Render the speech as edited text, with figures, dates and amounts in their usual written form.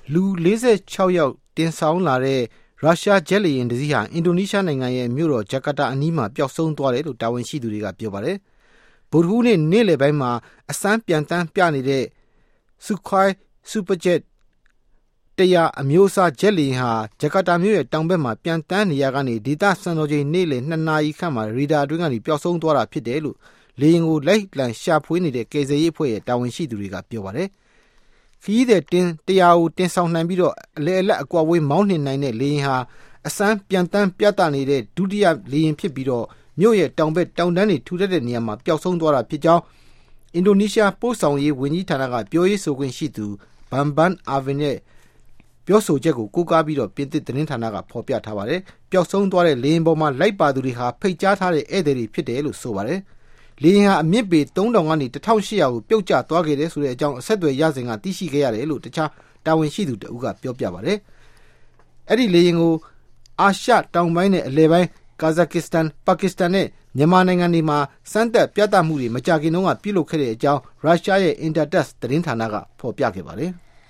လူ46ယောက်တင်ဆောင်လာတဲ့ရုရှားဂျက်လေယာဉ်တစ်စီးဟာအင်ဒိုနီးရှားနိုင်ငံရဲ့မြို့တော်ဂျကာတာအနီးမှာပျောက်ဆုံးသွားတယ်လို့တာဝန်ရှိသူတွေကပြောပါတယ်။ဗုဒ္ဓဟူးနေ့နေ့လယ်ပိုင်းမှာအစမ်းပြန်တန်းပြနေတဲ့ Sukhoi Superjet 100အမျိုးအစားဂျက်လေယာဉ်ဟာဂျကာတာမြို့ရဲ့တောင်ဘက်မှာပြန်တန်းနေရကနေဒေသစံတော်ချိန်နေ့လယ်2နာရီခန့်မှာရေဒါအတွင်းကနေပျောက်ဆုံးသွားတာဖြစ်တယ်လို့လေယာဉ်ကိုလိုက်လံရှာဖွေနေတဲ့ကယ်ဆယ်ရေးအဖွဲ့ရဲ့တာဝန်ရှိသူတွေကပြောပါတယ်။ခီးတဲ့တင်100ကိုတင်ဆောင်နိုင်ပြီးတော့အလဲအလတ်အကွာဝေးမောင်းနှင်နိုင်တဲ့လေယာဉ်ဟာအစမ်းပြန်တန်းပြသနေတဲ့ဒုတိယလေယာဉ်ဖြစ်ပြီးတော့မြို့ရဲ့တောင်ဘက်တောင်တန်းတွေထူထပ်တဲ့နေရာမှာပျောက်ဆုံးသွားတာဖြစ်ကြောင်းအင်ဒိုနီးရှားပို့ဆောင်ရေးဝန်ကြီးဌာနကပြောရေးဆိုခွင့်ရှိသူဘန်ဘန်အာဗင်ရဲ့ပြောဆိုချက်ကိုကိုးကားပြီးတော့ပြင်သစ်သတင်းဌာနကဖော်ပြထားပါတယ်။ပျောက်ဆုံးသွားတဲ့လေယာဉ်ပေါ်မှာလိုက်ပါသူတွေဟာဖိတ်ကြားထားတဲ့ဧည့်သည်တွေဖြစ်တယ်လို့ဆိုပါတယ်။လေယာဉ်ဟာအမြင့်ပေ3000ကနေ1800ကိုပြုတ်ကျသွားခဲ့တယ်ဆိုတဲ့အကြောင်းအဆက်အသွယ်ရစဉ်ကသိရှိခဲ့ရတယ်လို့တခြားတာဝန်ရှိသူတဦးကပြောပြပါတယ်။အဲ့ဒီလေယာဉ်ကိုအာရှတောင်ပိုင်းနဲ့အလယ်ပိုင်းကာဇက်ကစ္စတန်ပါကစ္စတန်နဲ့မြန်မာနိုင်ငံတွေမှာစမ်းသပ်ပြသမှုတွေမကြာခင်တုန်းကပြုလုပ်ခဲ့တဲ့အကြောင်းရုရှားရဲ့ Intertext သတင်းဌာနကဖော်ပြခဲ့ပါတယ်။